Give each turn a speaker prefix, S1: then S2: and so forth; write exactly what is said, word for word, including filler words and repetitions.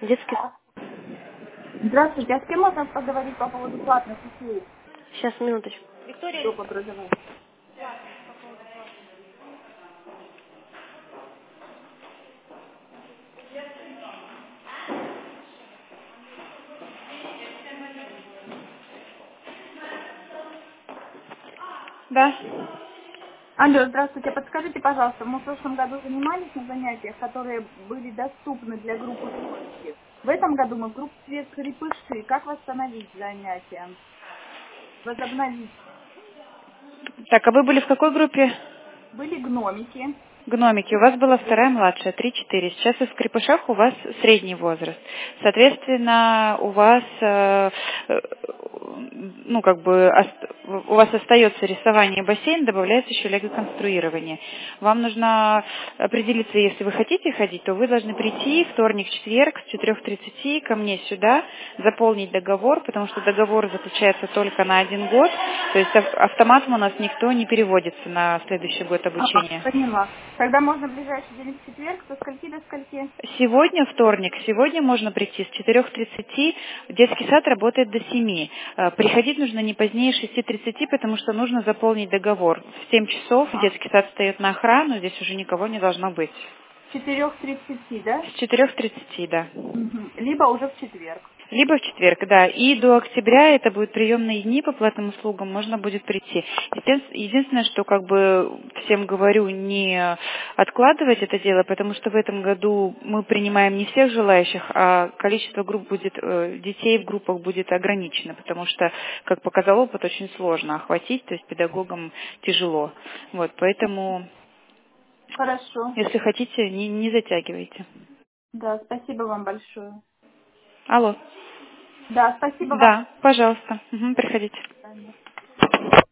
S1: Детский...
S2: Здравствуйте, а с кем можно поговорить по поводу платных услуг
S1: Сейчас, минуточку. Виктория.
S2: доп. Образования?
S1: Да.
S2: Алло, здравствуйте, подскажите, пожалуйста, мы в прошлом году занимались на занятиях, которые были доступны для группы крепыши. В этом году мы в группе «Свет крепыши». Как восстановить занятия? Возобновить.
S1: Так, а вы были в какой группе?
S2: Были гномики.
S1: Гномики. У вас была вторая младшая, три-четыре. Сейчас в скрипышах у вас средний возраст. Соответственно, у вас, э, э, ну, как бы, ост- у вас остается рисование и бассейн, добавляется еще лего-конструирование. Вам нужно определиться, если вы хотите ходить, то вы должны прийти вторник, четверг с четырёх тридцати ко мне сюда, заполнить договор, потому что договор заключается только на один год, то есть ав- автоматом у нас никто не переводится на следующий год
S2: Ага,
S1: обучения.
S2: поняла. Тогда можно в ближайший день в четверг, со скольки до скольки?
S1: Сегодня вторник, сегодня можно прийти с четырёх тридцати, детский сад работает до семи. Э, Приходить нужно не позднее шести тридцати, потому что нужно заполнить договор. В семь часов
S2: Ага.
S1: детский сад встает на охрану, здесь уже никого не должно быть.
S2: С четырёх тридцати, да?
S1: С четырёх тридцати, да.
S2: Мгм. Либо уже в четверг.
S1: Либо в четверг, да. И до октября это будут приемные дни по платным услугам, можно будет прийти. Един- Единственное, что как бы всем говорю, не откладывать это дело, потому что в этом году мы принимаем не всех желающих, а количество групп будет, э, детей в группах будет ограничено, потому что, как показал опыт, очень сложно охватить, то есть педагогам тяжело. Вот, поэтому,
S2: Хорошо.
S1: если хотите, не, не затягивайте.
S2: Да, спасибо вам большое.
S1: Алло.
S2: Да, спасибо вам.
S1: Да, пожалуйста. Мгм, приходите.
S2: До свидания.